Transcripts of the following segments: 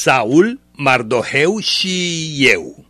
Saul, Mardoheu și eu.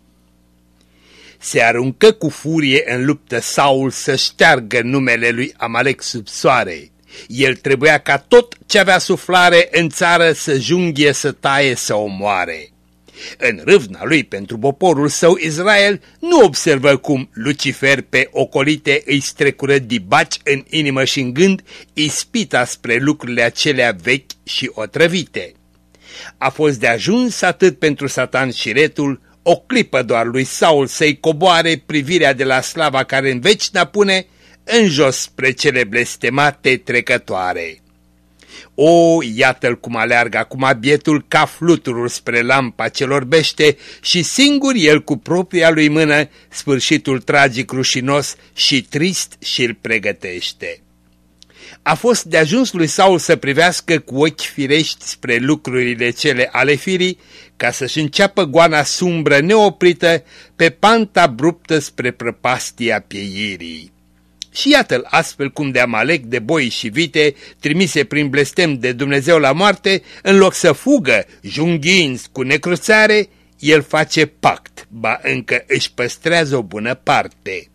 Se aruncă cu furie în luptă Saul să șteargă numele lui Amalek sub soare. El trebuia ca tot ce avea suflare în țară să junghie, să taie, să omoare. În râvna lui pentru poporul său Israel nu observă cum Lucifer pe ocolite îi strecură dibaci în inimă și în gând, ispita spre lucrurile acelea vechi și otrăvite. A fost de ajuns atât pentru Satan și retul, o clipă doar lui Saul să-i coboare privirea de la slava care în veci n-apune în jos spre cele blestemate trecătoare. O, iată-l cum aleargă acum bietul ca fluturul spre lampa celor bește și singur el cu propria lui mână sfârșitul tragic rușinos și trist și-l pregătește. A fost de ajuns lui Saul să privească cu ochi firești spre lucrurile cele ale firii, ca să-și înceapă goana sumbră neoprită pe panta abruptă spre prăpastia pieirii. Și iată-l astfel cum de Amalek, de boi și vite, trimise prin blestem de Dumnezeu la moarte, în loc să fugă, junghiind cu necruțare, el face pact, ba încă își păstrează o bună parte.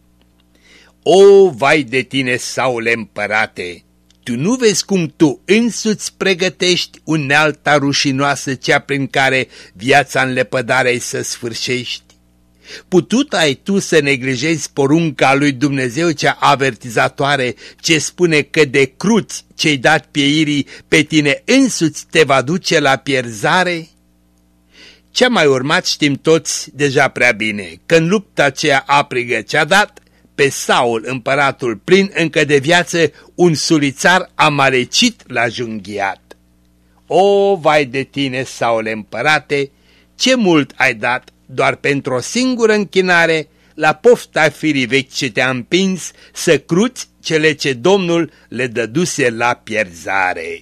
O, vai de tine, Saule împărate! Tu nu vezi cum tu însuți pregătești unealta rușinoasă cea prin care viața în lepădare să sfârșești? Putut ai tu să neglijezi porunca lui Dumnezeu cea avertizatoare ce spune că de cruți ce-ai dat pieirii pe tine însuți te va duce la pierzare? Ce-a mai urmat știm toți deja prea bine, că în lupta aceea aprigă ce-a dat, pe Saul, împăratul plin încă de viață, un sulițar amalecit l-a junghiat. O, vai de tine, Saule împărate, ce mult ai dat doar pentru o singură închinare la pofta firii vechi ce te-a împins să cruți cele ce Domnul le dăduse la pierzare.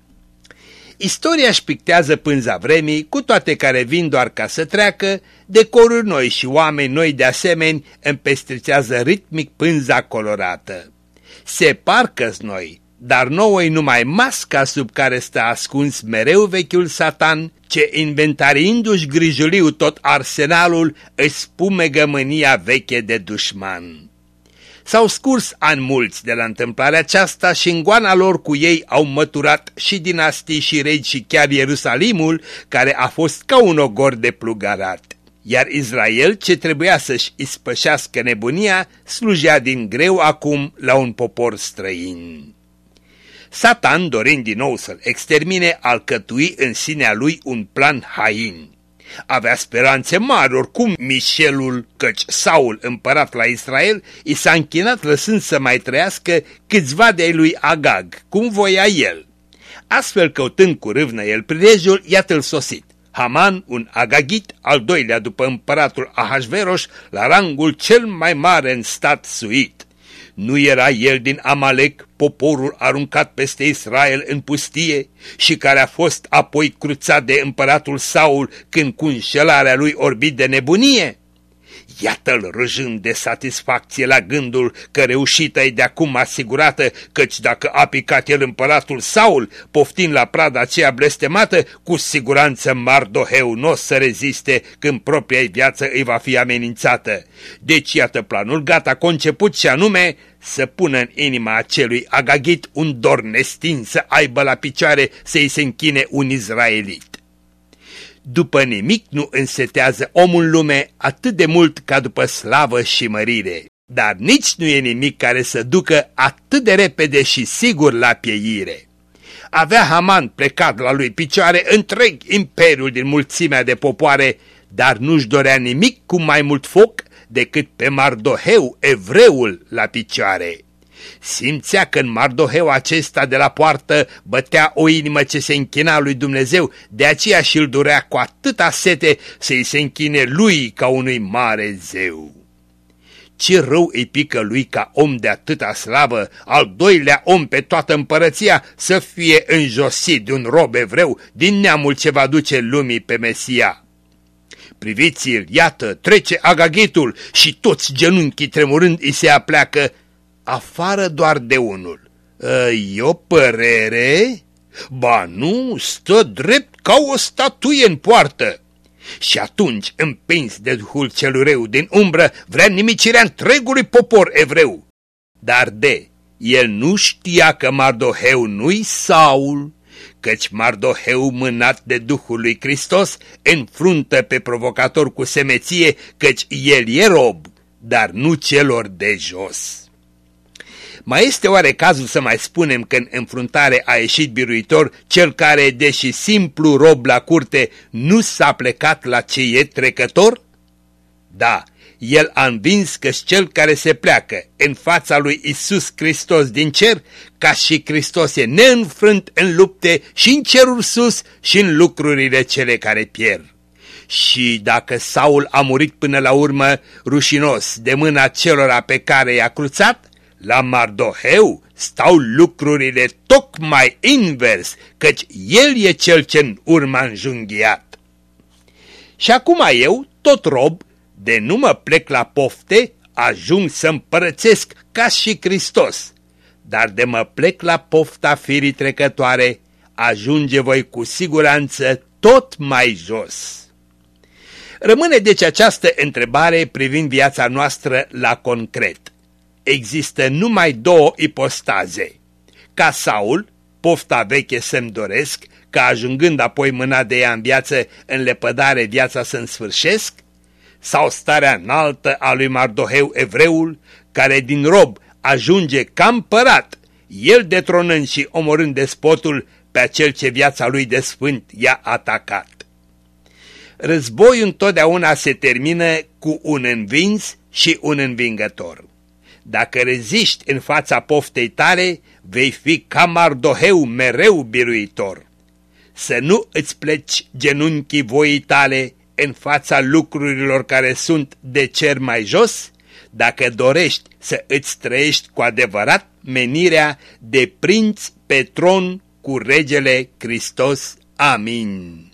Istoria își pictează pânza vremii, cu toate care vin doar ca să treacă, decoruri noi și oameni noi de asemenea împestrițează ritmic pânza colorată. Se parcă-s noi, dar nouă-i numai masca sub care stă ascuns mereu vechiul Satan, ce inventariindu-și grijuliu tot arsenalul își spumegă mânia veche de dușman. S-au scurs ani mulți de la întâmplarea aceasta și în goana lor cu ei au măturat și dinastii și regi și chiar Ierusalimul, care a fost ca un ogor de plugarat. Iar Israel, ce trebuia să-și ispășească nebunia, slujea din greu acum la un popor străin. Satan, dorind din nou să-l extermine, alcătui în sinea lui un plan hain. Avea speranțe mari oricum Mișelul, căci Saul, împărat la Israel, i s-a închinat lăsând să mai trăiască câțiva de-ai lui Agag, cum voia el. Astfel, căutând cu râvnă el prilejul, iată-l sosit. Haman, un agagit, al doilea după împăratul Ahasveros, la rangul cel mai mare în stat suit. Nu era el din Amalek, poporul aruncat peste Israel în pustie și care a fost apoi cruțat de împăratul Saul când cu înșelarea lui orbit de nebunie? Iată-l râjând de satisfacție la gândul că reușita-i de acum asigurată, căci dacă a picat el împăratul Saul, poftind la prada aceea blestemată, cu siguranță Mardoheu n-o să reziste când propria viață îi va fi amenințată. Deci iată planul gata conceput și anume să pună în inima acelui agagit un dor nestins să aibă la picioare să-i se închine un izraelit. După nimic nu însetează omul lume atât de mult ca după slavă și mărire, dar nici nu e nimic care să ducă atât de repede și sigur la pieire. Avea Haman plecat la lui picioare întreg imperiul din mulțimea de popoare, dar nu-și dorea nimic cu mai mult foc decât pe Mardoheu, evreul, la picioare. Simțea că în Mardoheu acesta de la poartă bătea o inimă ce se închina lui Dumnezeu, de aceea și-l durea cu atâta sete să-i se închine lui ca unui mare zeu. Ce rău îi pică lui ca om de atâta slavă, al doilea om pe toată împărăția, să fie înjosit de un rob evreu din neamul ce va duce lumii pe Mesia. Priviți-l, iată, trece agagitul și toți genunchii tremurând îi se apleacă, afară doar de unul. E o părere? Ba nu, stă drept ca o statuie în poartă. Și atunci, împins de duhul cel rău din umbră, vrea nimicirea întregului popor evreu. Dar el nu știa că Mardoheu nu-i Saul, căci Mardoheu, mânat de Duhul lui Hristos, înfruntă pe provocator cu semeție, căci el e rob, dar nu celor de jos. Mai este oare cazul să mai spunem că în înfruntare a ieșit biruitor cel care, deși simplu rob la curte, nu s-a plecat la ce e trecător? Da, el a învins că cel care se pleacă în fața lui Iisus Hristos din cer, ca și Hristos e neînfrânt în lupte și în cerul sus și în lucrurile cele care pierd. Și dacă Saul a murit până la urmă rușinos de mâna celora pe care i-a cruțat, la Mardoheu stau lucrurile tocmai invers, căci el e cel ce-n urma înjunghiat. Și acum eu, tot rob, de nu mă plec la pofte, ajung să împărățesc ca și Hristos, dar de mă plec la pofta firii trecătoare, ajunge voi cu siguranță tot mai jos. Rămâne deci această întrebare privind viața noastră la concret. Există numai două ipostaze. Ca Saul, pofta veche să-mi doresc, ca ajungând apoi mâna de ea în viață, în lepădare viața să-mi sfârșesc, sau starea înaltă a lui Mardoheu evreul, care din rob ajunge ca împărat, el detronând și omorând despotul pe acel ce viața lui de sfânt i-a atacat. Războiul întotdeauna se termină cu un învins și un învingător. Dacă reziști în fața poftei tale, vei fi ca Mardoheu mereu biruitor. Să nu îți pleci genunchii voii tale în fața lucrurilor care sunt de cer mai jos, dacă dorești să îți trăiești cu adevărat menirea de prinț pe tron cu regele Hristos. Amin.